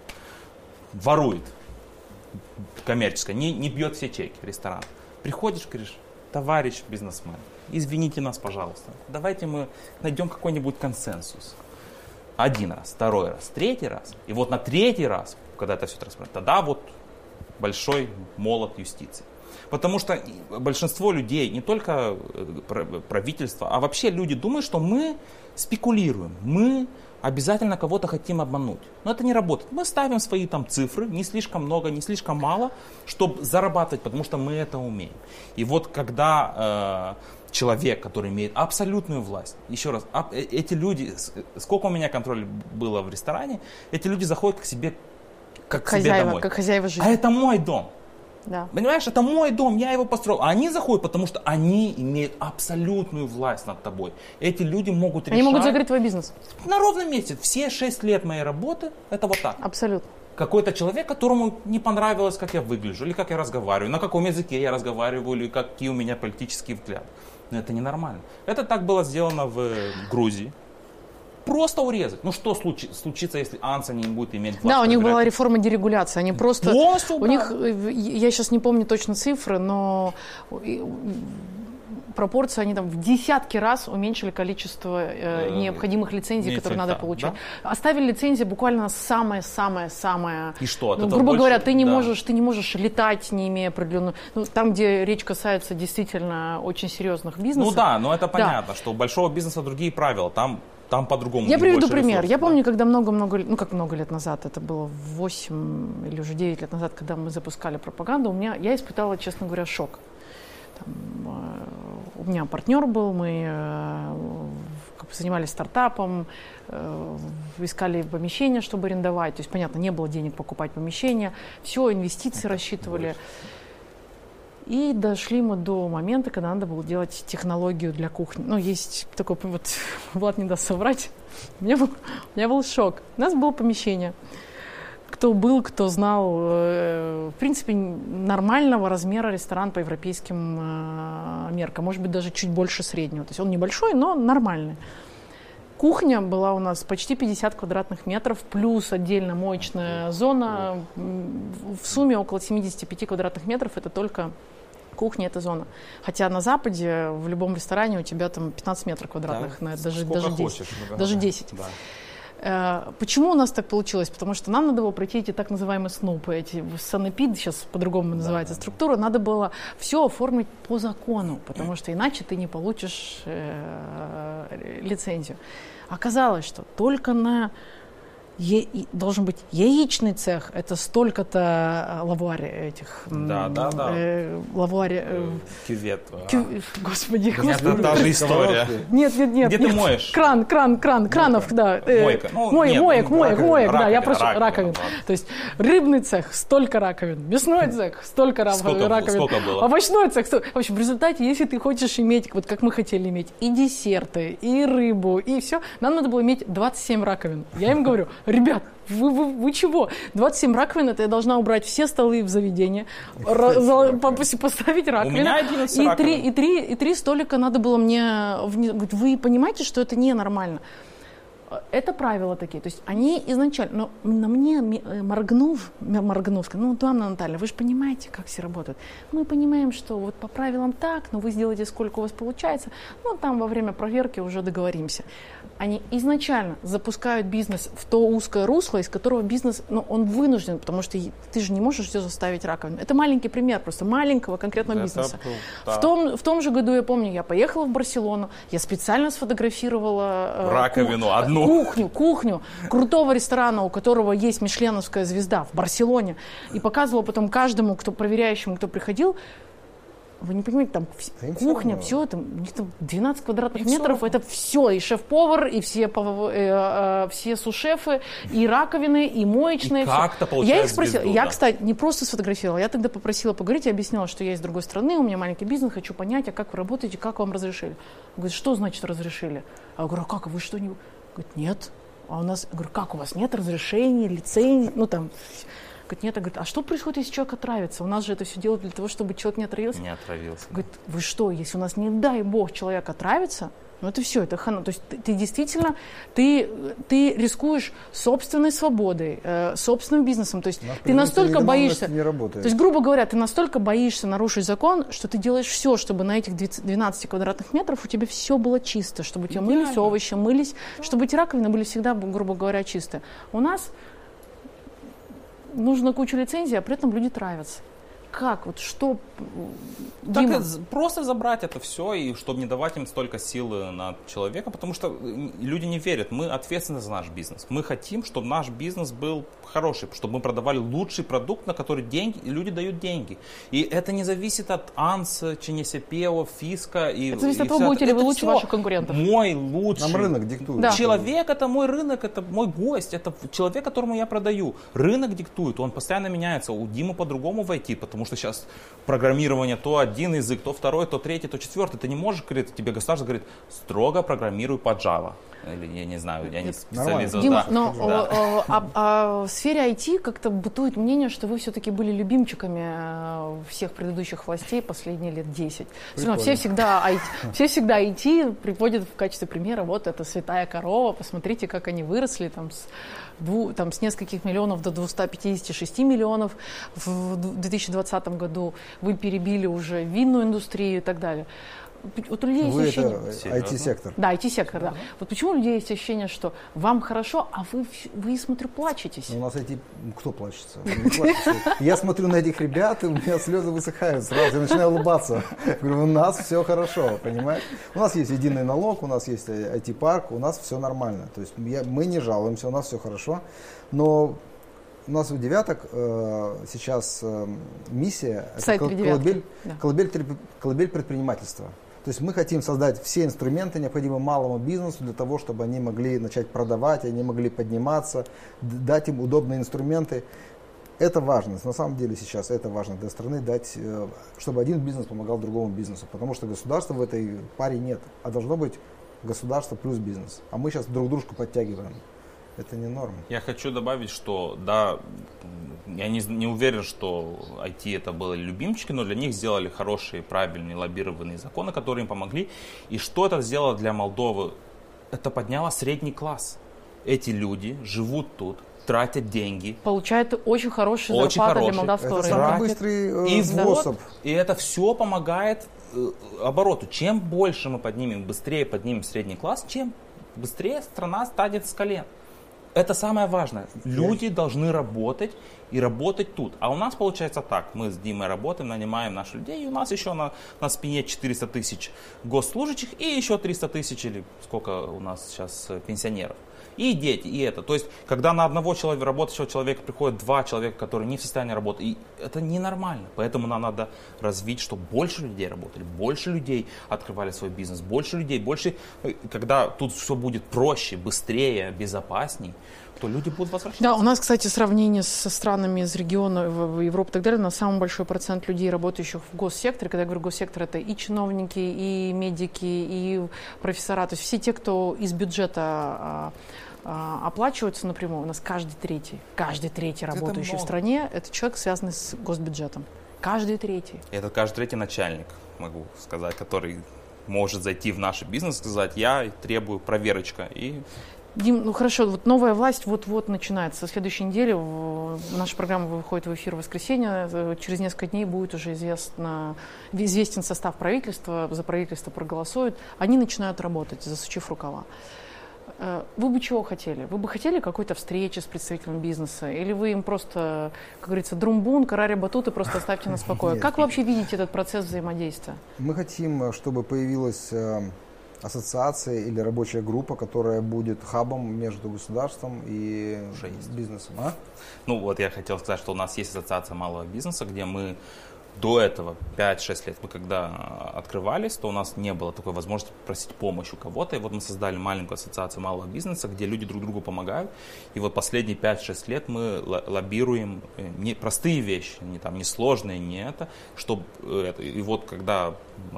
ворует. Коммерческая, не бьет все чеки ресторан. Приходишь, говоришь, товарищ бизнесмен, извините нас, пожалуйста. Давайте мы найдем какой-нибудь консенсус. Один раз, второй раз, третий раз. И вот на третий раз, когда это все рассмотрено, тогда вот большой молот юстиции. Потому что большинство людей, не только правительство, а вообще люди думают, что мы спекулируем, мы обязательно кого-то хотим обмануть. Но это не работает. Мы ставим свои там цифры, не слишком много, не слишком мало, чтобы зарабатывать, потому что мы это умеем. И вот когда человек, который имеет абсолютную власть. Еще раз, эти люди, сколько у меня контроля было в ресторане, эти люди заходят к себе как к себе домой. Как хозяева жизни. А это мой дом. Да. Понимаешь, это мой дом, я его построил. А они заходят, потому что они имеют абсолютную власть над тобой. Эти люди могут решать... Они могут закрыть твой бизнес. На ровном месте. Все 6 лет моей работы, это вот так. Абсолютно. Какой-то человек, которому не понравилось, как я выгляжу, или как я разговариваю, на каком языке я разговариваю, или какие у меня политические взгляды. Но это ненормально. Это так было сделано в Грузии. Просто урезать. Ну что случится, если Анса не будет иметь власть? Да, у них была реформа дерегуляции. Они просто... Полностью, у них, я сейчас не помню точно цифры, но пропорции они там в десятки раз уменьшили количество необходимых лицензий, которые надо получать. Да? Оставили лицензии буквально самое-самое-самое. И что? Ну, грубо говоря, ты не можешь летать, не имея определенную... Ну, там, где речь касается действительно очень серьезных бизнесов. Ну да, но это понятно, что у большого бизнеса другие правила. Там по-другому. Я приведу пример. Я помню, когда много лет назад, это было 8 или уже 9 лет назад, когда мы запускали пропаганду, я испытала, честно говоря, шок. У меня партнер был, мы занимались стартапом, искали помещение, чтобы арендовать. То есть, понятно, не было денег покупать помещение, все, инвестиции рассчитывали. И дошли мы до момента, когда надо было делать технологию для кухни. Ну, есть такой, вот, Влад не даст соврать, у меня был шок. У нас было помещение. Кто знал, в принципе, нормального размера ресторан по европейским меркам. Может быть, даже чуть больше среднего. То есть он небольшой, но нормальный. Кухня была у нас почти 50 квадратных метров, плюс отдельно моечная зона. В сумме около 75 квадратных метров это только кухня, эта зона. Хотя на Западе в любом ресторане у тебя там 15 метров квадратных, да? даже 10. Хочешь, даже 10. Да. Почему у нас так получилось? Потому что нам надо было пройти эти так называемые снупы, эти санэпид, сейчас по-другому называется структура, надо было все оформить по закону, потому что иначе ты не получишь лицензию. Оказалось, что только должен быть яичный цех, это столько-то лавуари этих... лавуари... Кювет. Господи. Это та же история. Нет. Где ты моешь? Кранов, да. Моек, да, я прошу, раковин. То есть рыбный цех, столько раковин, мясной цех, столько раковин. Сколько было? Овощной цех. В общем, в результате, если ты хочешь иметь, вот как мы хотели иметь, и десерты, и рыбу, и все, нам надо было иметь 27 раковин. Я им говорю, ребят, вы чего? 27 раковин, это я должна убрать все столы в заведении, поставить раковину. У меня 11 раковин. И 3 столика надо было мне... Вы понимаете, что это ненормально? Это правила такие. То есть они изначально... Но на мне моргнув, сказал, Анна Натальевна, вы же понимаете, как все работают. Мы понимаем, что вот по правилам так, но вы сделаете, сколько у вас получается. Там во время проверки уже договоримся. Они изначально запускают бизнес в то узкое русло, из которого бизнес, он вынужден, потому что ты же не можешь все заставить раковину. Это маленький пример просто маленького конкретного бизнеса. В том же году, я помню, я поехала в Барселону, я специально сфотографировала раковину одну. Кухню крутого ресторана, у которого есть мишленовская звезда в Барселоне, и показывала потом каждому, проверяющему, кто приходил. Вы не понимаете, там кухня, все, там 12 квадратных метров, это все, и шеф-повар, и все сушефы, и раковины, и моечные. И как-то получается. Я их спросила, я, кстати, не просто сфотографировала, я тогда попросила поговорить, я объяснила, что я из другой страны, у меня маленький бизнес, хочу понять, а как вы работаете, как вам разрешили. Говорит, что значит разрешили? А я говорю, а как, вы что, не... Говорит, нет. А у нас, я говорю, как, у вас нет разрешений, лицензий, Говорит, нет, говорит, а что происходит, если человек отравится? У нас же это все делают для того, чтобы человек не отравился. Не отравился. Говорит, вы что, если у нас, не дай бог, человек отравится, это все, это хана. То есть ты действительно, ты рискуешь собственной свободой, собственным бизнесом. То есть ты настолько боишься, то есть, грубо говоря, ты настолько боишься нарушить закон, что ты делаешь все, чтобы на этих 12 квадратных метров у тебя все было чисто, чтобы у тебя мылись овощи, чтобы эти раковины были всегда, грубо говоря, чистые. У нас нужно кучу лицензий, а при этом люди травятся. как, вот что... Так просто забрать это все, и чтобы не давать им столько силы на человека, потому что люди не верят, мы ответственны за наш бизнес. Мы хотим, чтобы наш бизнес был хороший, чтобы мы продавали лучший продукт, на который люди дают деньги. И это не зависит от АНС, ЧНСПО, ФИСКа. Это зависит от того, будете ли вы лучше ваших конкурентов. Мой лучший. Нам рынок диктует. Да. Человек — это мой рынок, это мой гость, это человек, которому я продаю. Рынок диктует, он постоянно меняется. У Димы по-другому войти, потому что сейчас программирование то один язык, то второй, то третий, то четвертый. Ты не можешь, говорит, тебе государство говорит, строго программируй по Java. Или я не знаю, я не специалист. Дима, но в сфере IT как-то бытует мнение, что вы все-таки были любимчиками всех предыдущих властей последние лет 10. Все всегда IT приводят в качестве примера, вот это святая корова, посмотрите, как они выросли там с нескольких миллионов до 256 миллионов в 2020 году. Вы перебили уже винную индустрию и так далее. Вот у людей есть ощущение... это IT-сектор. Да, IT-сектор, да. Вот почему у людей есть ощущение, что вам хорошо, а вы смотрю, плачетесь? У нас кто плачется? Я смотрю на этих ребят, и у меня слезы высыхают сразу, я начинаю улыбаться. Я говорю, у нас все хорошо, понимаешь? У нас есть единый налог, у нас есть IT-парк, у нас все нормально. То есть мы не жалуемся, у нас все хорошо. Но у нас у девяток сейчас миссия – это колыбель предпринимательства. То есть мы хотим создать все инструменты, необходимые малому бизнесу, для того, чтобы они могли начать продавать, они могли подниматься, дать им удобные инструменты. Это важно. На самом деле сейчас это важно для страны, дать, чтобы один бизнес помогал другому бизнесу. Потому что государства в этой паре нет. А должно быть государство плюс бизнес. А мы сейчас друг дружку подтягиваем. Это не норма. Я хочу добавить, что да, я не уверен, что IT это были любимчики, но для них сделали хорошие, правильные, лоббированные законы, которые им помогли. И что это сделало для Молдовы? Это подняло средний класс. Эти люди живут тут, тратят деньги. Получают очень хорошие зарплаты для молдавского рынка. Это самый быстрый способ. И это все помогает обороту. Чем больше мы быстрее поднимем средний класс, чем быстрее страна станет с колен. Это самое важное. Люди должны работать и работать тут. А у нас получается так. Мы с Димой работаем, нанимаем наших людей. И у нас еще на спине 400 тысяч госслужащих и еще 300 тысяч, или сколько у нас сейчас пенсионеров. И дети, и это. То есть, когда на одного работающего человека приходит 2 человека, которые не в состоянии работать, и это ненормально. Поэтому нам надо развить, чтобы больше людей работали, больше людей открывали свой бизнес, больше людей, когда тут все будет проще, быстрее, безопасней, то люди будут возвращаться. Да, у нас, кстати, сравнение со странами из региона Европы и так далее, у нас самый большой процент людей, работающих в госсекторе. Когда я говорю госсектор, это и чиновники, и медики, и профессора. То есть все те, кто из бюджета оплачиваются напрямую. У нас каждый третий работающий в стране, это человек, связанный с госбюджетом. Каждый третий. Это каждый третий начальник, могу сказать, который может зайти в наш бизнес и сказать, я требую проверочка. Дим, ну хорошо, вот новая власть вот-вот начинается. Со следующей недели наша программа выходит в эфир в воскресенье. Через несколько дней будет уже известен состав правительства. За правительство проголосуют. Они начинают работать, засучив рукава. Вы бы чего хотели? Вы бы хотели какой-то встречи с представителем бизнеса? Или вы им просто, как говорится, друмбун, карари батуты, просто оставьте нас в покое? Как вы вообще видите этот процесс взаимодействия? Мы хотим, чтобы появилась ассоциация или рабочая группа, которая будет хабом между государством и бизнесом. Ну вот я хотел сказать, что у нас есть ассоциация малого бизнеса, где мы до этого 5-6 лет, мы когда открывались, то у нас не было такой возможности просить помощь у кого-то. И вот мы создали маленькую ассоциацию малого бизнеса, где люди друг другу помогают. И вот последние 5-6 лет мы лоббируем не простые вещи, не сложные, не это, чтобы и вот когда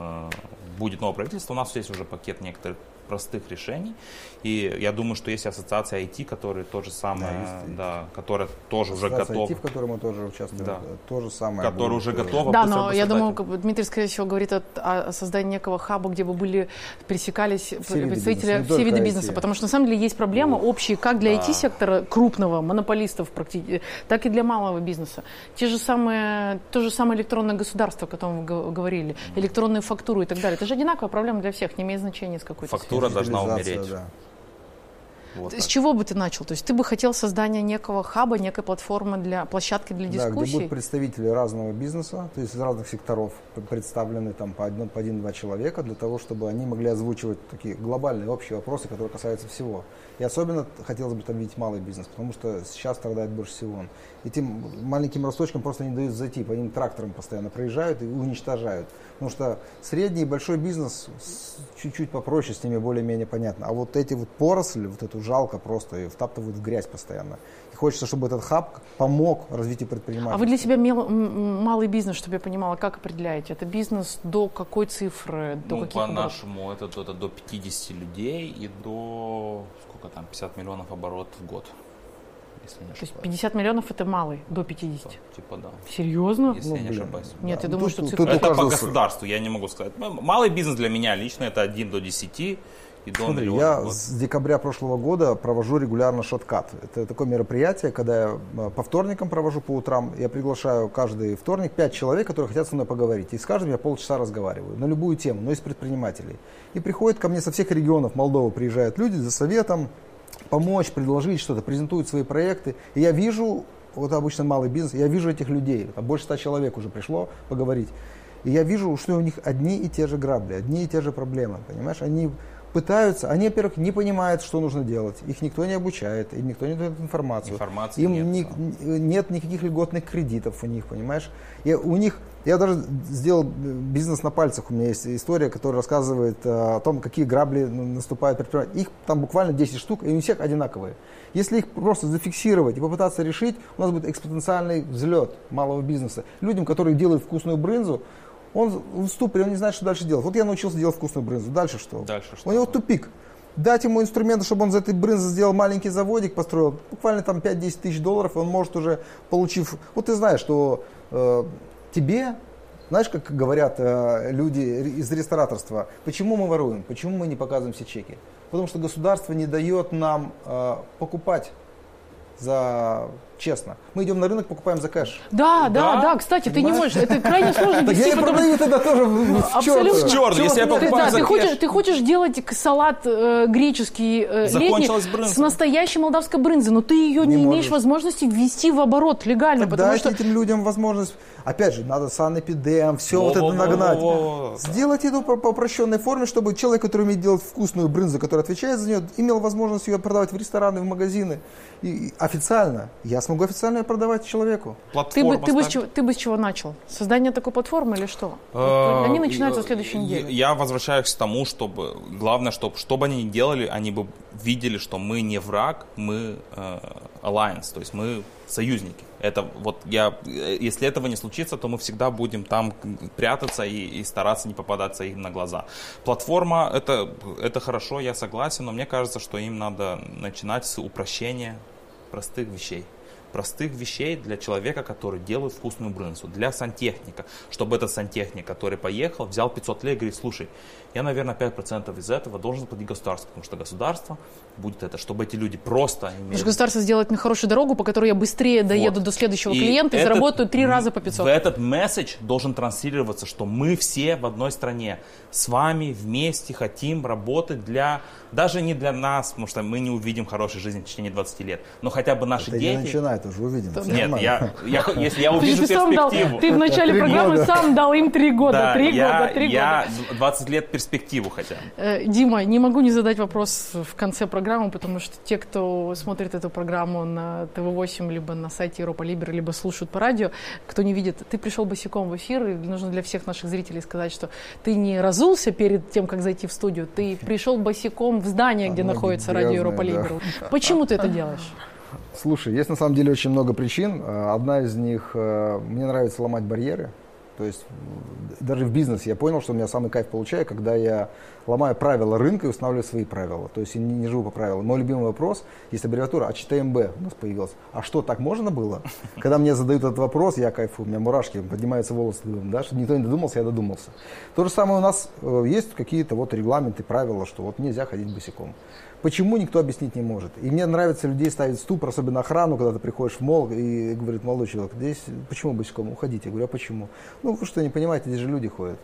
будет новое правительство, у нас есть уже пакет некоторых простых решений. И я думаю, что есть ассоциация IT, которая то же самое, которая тоже уже готова. IT, в которой мы тоже участвуем, то же самое. Которая уже готова. Да, но я думаю, Дмитрий, скорее всего, говорит о создании некого хаба, где бы пересекались представители все виды бизнеса. Потому что на самом деле есть проблемы общие как для IT-сектора крупного, монополистов практически, так и для малого бизнеса. То же самое электронное государство, о котором вы говорили, электронные фактуры и так далее. Это же одинаковая проблема для всех, не имеет значения с какой-то фактура должна умереть. Вот с чего бы ты начал? То есть ты бы хотел создания некого хаба, некой платформы, площадки для дискуссий? Да, где будут представители разного бизнеса, то есть из разных секторов представлены там по один-два человека, для того, чтобы они могли озвучивать такие глобальные общие вопросы, которые касаются всего. И особенно хотелось бы там видеть малый бизнес, потому что сейчас страдает больше всего. Этим маленьким росточкам просто не дают зайти, по ним трактором постоянно проезжают и уничтожают. Потому что средний и большой бизнес чуть-чуть попроще, с ними более-менее понятно. А вот эти вот поросли, вот эту жалко просто и втаптывают в грязь постоянно. И хочется, чтобы этот хаб помог развитию предпринимательства. А вы для себя малый бизнес, чтобы я понимала, как определяете? Это бизнес до какой цифры? До каких по-нашему это до 50 людей и до 50 миллионов оборотов в год. Если не ошибаюсь. То есть 50 миллионов это малый, до 50? Да. Серьезно? Если я не ошибаюсь. Нет, да. Я думаю, что цифра... Это по государству, я не могу сказать. Малый бизнес для меня лично это 1 до 10 и до миллиона. Я с декабря прошлого года провожу регулярно шоткат. Это такое мероприятие, когда я по вторникам провожу по утрам. Я приглашаю каждый вторник 5 человек, которые хотят со мной поговорить. И с каждым я полчаса разговариваю на любую тему, но из предпринимателей. И приходят ко мне со всех регионов Молдовы, приезжают люди за советом, помочь, предложить что-то, презентуют свои проекты. И я вижу, вот обычно малый бизнес, я вижу этих людей, больше 100 человек уже пришло поговорить. И я вижу, что у них одни и те же грабли, одни и те же проблемы, понимаешь? Они пытаются, они, во-первых, не понимают, что нужно делать, их никто не обучает, им никто не дает информацию. Им нет никаких льготных кредитов у них, понимаешь? Я даже сделал бизнес на пальцах, у меня есть история, которая рассказывает о том, какие грабли наступают предпринимателям. Их там буквально 10 штук, и у всех одинаковые. Если их просто зафиксировать и попытаться решить, у нас будет экспоненциальный взлет малого бизнеса. Людям, которые делают вкусную брынзу, он в ступоре, он не знает, что дальше делать. Вот я научился делать вкусную брынзу. Дальше что? У него тупик. Дать ему инструменты, чтобы он из этой брынзы сделал маленький заводик, построил, буквально там 5-10 тысяч долларов, и он может уже, получив... Вот ты знаешь, что тебе, знаешь, как говорят люди из рестораторства, почему мы воруем, почему мы не показываем все чеки? Потому что государство не дает нам покупать за честно. Мы идем на рынок, покупаем за кэш. Да, кстати, ты не можешь, это крайне сложно вести. Я продаю тогда тоже в черт. Если я покупаю за кэш. Ты хочешь делать салат греческий летний с настоящей молдавской брынзой, но ты ее не имеешь возможности ввести в оборот легально. Дайте этим людям возможность. Опять же, надо санэпидем, все вот это нагнать. Сделать это по упрощенной форме, чтобы человек, который умеет делать вкусную брынзу, который отвечает за нее, имел возможность ее продавать в рестораны, в магазины. И официально. Я смогу официально ее продавать человеку. Ты бы с чего начал? Создание такой платформы или что? Они начинаются в следующей неделе. Я возвращаюсь к тому, чтобы главное, что бы они ни делали, они бы видели, что мы не враг, мы alliance, то есть мы союзники. Это вот если этого не случится, то мы всегда будем там прятаться и стараться не попадаться им на глаза. Платформа это хорошо, я согласен, но мне кажется, что им надо начинать с упрощения простых вещей для человека, который делает вкусную брынзу, для сантехника, чтобы этот сантехник, который поехал, взял 500 лей и говорит: слушай, я, наверное, 5% из этого должен платить государству, потому что государство будет это, чтобы эти люди просто имели... Потому что государство сделает мне хорошую дорогу, по которой я быстрее доеду до следующего клиента и заработаю 3 раза по 500. Этот месседж должен транслироваться, что мы все в одной стране, с вами вместе хотим работать даже не для нас, потому что мы не увидим хорошей жизни в течение 20 лет, но хотя бы наши дети... Это не начинает, уже увидим. Нет, если я увижу перспективу... Ты в начале программы сам дал им 3 года. 3 года. Я 20 лет перспективу хотя бы. Дима, не могу не задать вопрос в конце программы, потому что те, кто смотрит эту программу на ТВ8, либо на сайте Европа Либера, либо слушают по радио, кто не видит, ты пришел босиком в эфир, и нужно для всех наших зрителей сказать, что ты не разулся перед тем, как зайти в студию, ты пришел босиком в здание, где находится радио Европа Либера. Почему ты это делаешь? Слушай, есть на самом деле очень много причин. Одна из них, мне нравится ломать барьеры. То есть даже в бизнесе я понял, что у меня самый кайф получаю, когда я ломаю правила рынка и устанавливаю свои правила. То есть я не живу по правилам. Мой любимый вопрос, есть аббревиатура АЧТМБ у нас появилась. А что, так можно было? Когда мне задают этот вопрос, я кайфую, у меня мурашки, поднимаются волосы, да, что никто не додумался, я додумался. То же самое у нас есть какие-то вот регламенты, правила, что вот нельзя ходить босиком. Почему, никто объяснить не может. И мне нравится людей ставить в ступор, особенно охрану, когда ты приходишь в молл и говорит: молодой человек, здесь почему босиком? Уходите. Я говорю: а почему? Ну, вы что, не понимаете, здесь же люди ходят.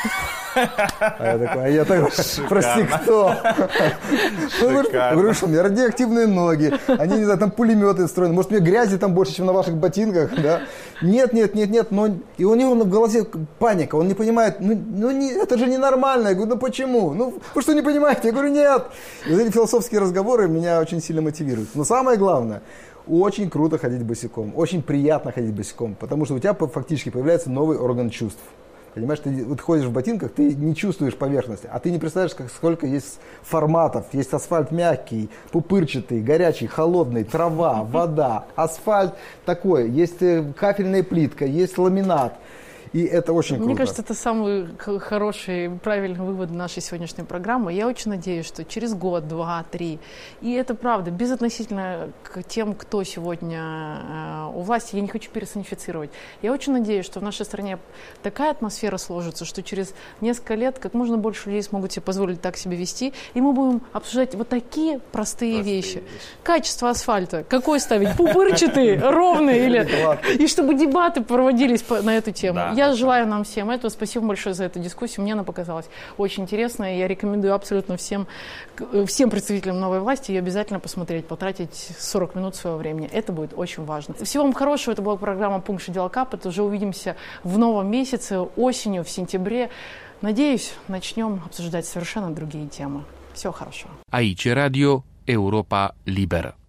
А я такой, прости, кто? Я говорю, что у меня радиоактивные ноги, они, не знаю, там пулеметы встроены, может, у меня грязи там больше, чем на ваших ботинках, да? Нет, но... И у него в голове паника, он не понимает, это же ненормально. Я говорю, ну почему? Ну, вы что, не понимаете? Я говорю, нет. И вот эти философские разговоры меня очень сильно мотивируют. Но самое главное, очень круто ходить босиком, очень приятно ходить босиком, потому что у тебя фактически появляется новый орган чувств. Понимаешь, ты вот ходишь в ботинках, ты не чувствуешь поверхности, а ты не представляешь, сколько есть форматов. Есть асфальт мягкий, пупырчатый, горячий, холодный, трава, вода, асфальт такой, есть кафельная плитка, есть ламинат. И это очень круто. Мне кажется, это самый хороший, правильный вывод нашей сегодняшней программы. Я очень надеюсь, что через год, 2, 3, и это правда, безотносительно к тем, кто сегодня у власти, я не хочу персонифицировать. Я очень надеюсь, что в нашей стране такая атмосфера сложится, что через несколько лет как можно больше людей смогут себе позволить так себя вести, и мы будем обсуждать вот такие простые вещи. Качество асфальта, какой ставить, пупырчатый, ровный, или... И чтобы дебаты проводились на эту тему. Да. Я желаю нам всем этого. Спасибо большое за эту дискуссию. Мне она показалась очень интересной. Я рекомендую абсолютно всем представителям новой власти ее обязательно посмотреть, потратить 40 минут своего времени. Это будет очень важно. Всего вам хорошего. Это была программа «Пункт Шеделакап». Это уже увидимся в новом месяце, осенью, в сентябре. Надеюсь, начнем обсуждать совершенно другие темы. Всего хорошего. Aici Radio Europa Liberă.